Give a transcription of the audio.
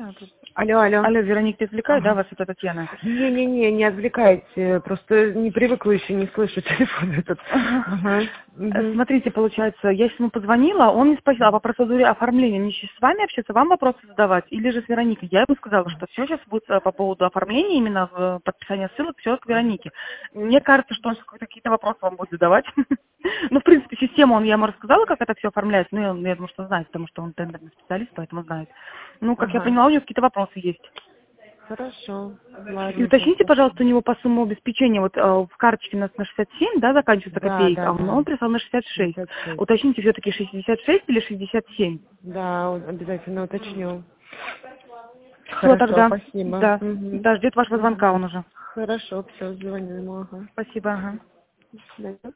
Алло, алло. Алло, Вероника, отвлекаю, да, Ага. вас это Татьяна? Не отвлекайте. Просто не привыкла еще, не слышу телефон этот. Ага. Ага. Мгм. Смотрите, получается, я ему позвонила, он мне спросил, а по процедуре оформления мне сейчас с вами общаться, вам вопросы задавать, или же с Вероникой? Я ему сказала, что все сейчас будет по поводу оформления, именно подписания ссылок, все к Веронике. Мне кажется, что он сейчас какие-то вопросы вам будет задавать. Ну, в принципе, систему я ему рассказала, как это все оформляется, ну, я думаю, что знает, потому что он тендерный специалист, поэтому знает. Ну, как я Ага. поняла, у него какие-то вопросы есть. Хорошо. И Ладно, уточните, тогда. пожалуйста, у него по сумму обеспечения, вот в карточке у нас на 67, да, заканчивается Да, копеек, да, а да. он прислал на 66. 66. Уточните все-таки 66 или 67. Да, обязательно уточню. Все, Хорошо, тогда, спасибо. да, Угу. да, ждет вашего Угу. звонка он уже. Хорошо, все, звоню ему. Ага. Спасибо, ага. До свидания.